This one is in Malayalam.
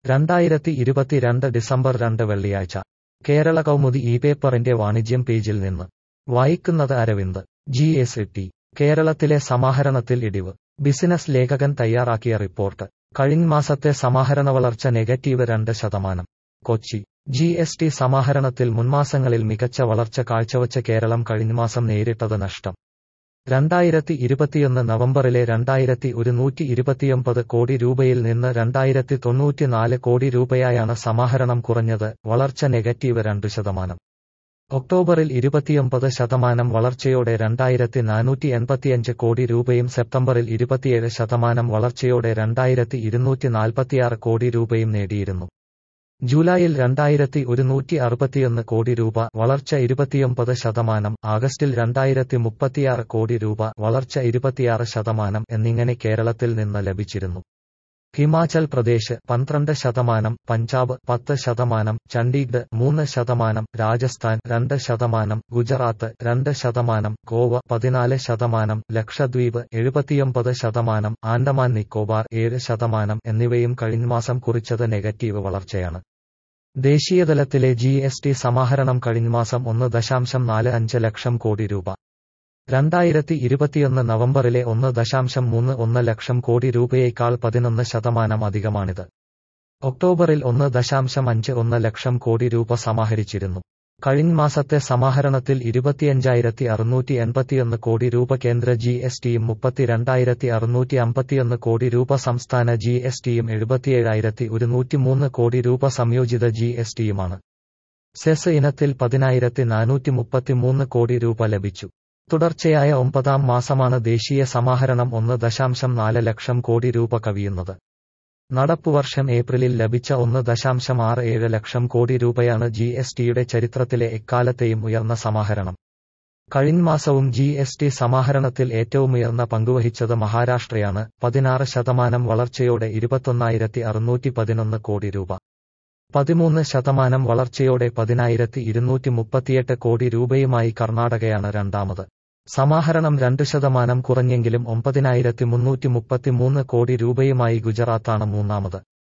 2022 ഡിസംബർ 2 വെള്ളിയാഴ്ച കേരള കൗമുദി പേപ്പറിന്റെ വാണിജ്യം പേജിൽ നിന്ന് വായിക്കുന്നത് അരവിന്ദ്. GST കേരളത്തിലെ സമാഹരണത്തിൽ ഇടിവ്. ബിസിനസ് ലേഖകൻ തയ്യാറാക്കിയ റിപ്പോർട്ട്. കഴിഞ്ഞ മാസത്തെ സമാഹരണ വളർച്ച -2%. കൊച്ചി. GST സമാഹരണത്തിൽ മുൻമാസങ്ങളിൽ മികച്ച വളർച്ച കാഴ്ചവച്ച കേരളം കഴിഞ്ഞമാസം നേരിട്ടത് നഷ്ടം. 2021 നവംബറിലെ 2129 കോടി രൂപയിൽ നിന്ന് 2094 കോടി രൂപയായാണ് സമാഹരണം കുറഞ്ഞത്, വളർച്ച -2%. ഒക്ടോബറിൽ 29% വളർച്ചയോടെ 2485 കോടി രൂപയും സെപ്റ്റംബറിൽ 27% വളർച്ചയോടെ 2246 കോടി രൂപയും നേടിയിരുന്നു. ജൂലൈയിൽ 2161 കോടി രൂപ, വളർച്ച 29%, ആഗസ്റ്റിൽ 2036 കോടി രൂപ, വളർച്ച 26% എന്നിങ്ങനെ കേരളത്തിൽ നിന്ന് ലഭിച്ചിരുന്നു. ഹിമാചൽ പ്രദേശ് 12%, പഞ്ചാബ് 10%, ചണ്ഡീഗഡ് 3%, രാജസ്ഥാൻ 2%, ഗുജറാത്ത് 2%, ഗോവ 14%, ലക്ഷദ്വീപ് 79%, ആൻഡമാൻ നിക്കോബാർ 7% എന്നിവയും കഴിഞ്ഞമാസം കുറിച്ചത് നെഗറ്റീവ് വളർച്ചയാണ്. ദേശീയതലത്തിലെ GST സമാഹരണം കഴിഞ്ഞമാസം 1.45 ലക്ഷം കോടി രൂപ. 2021 നവംബറിലെ 1.31 ലക്ഷം കോടി രൂപയേക്കാൾ 11% അധികമാണിത്. ഒക്ടോബറിൽ 1.51 ലക്ഷം കോടി രൂപ സമാഹരിച്ചിരുന്നു. കഴിഞ്ഞ മാസത്തെ സമാഹരണത്തിൽ 25,681 കോടി രൂപ കേന്ദ്ര GSTയും 32,651 കോടി രൂപ സംസ്ഥാന GSTയും 77,103 കോടി രൂപ സംയോജിത GSTയുമാണ്. സെസ് ഇനത്തിൽ 10,433 കോടി രൂപ ലഭിച്ചു. തുടർച്ചയായ 9ാം മാസമാണ് ദേശീയ സമാഹരണം 1.4 ലക്ഷം കോടി രൂപ കവിയുന്നത്. നടപ്പുവർഷം ഏപ്രിലിൽ ലഭിച്ച 1.67 ലക്ഷം കോടി രൂപയാണ് GSTയുടെ ചരിത്രത്തിലെ എക്കാലത്തെയും ഉയർന്ന സമാഹരണം. കഴിഞ്ഞ മാസവും GST സമാഹരണത്തിൽ ഏറ്റവുമുയർന്ന പങ്കുവഹിച്ചത് മഹാരാഷ്ട്രയാണ്. 16% വളർച്ചയോടെ 21,611 കോടി രൂപ. 13% വളർച്ചയോടെ 10,238 കോടി രൂപയുമായി കർണാടകയാണ് രണ്ടാമത്. സമാഹരണം 2% കുറഞ്ഞെങ്കിലും 9,333 കോടി രൂപയുമായി ഗുജറാത്താണ് മൂന്നാമത്.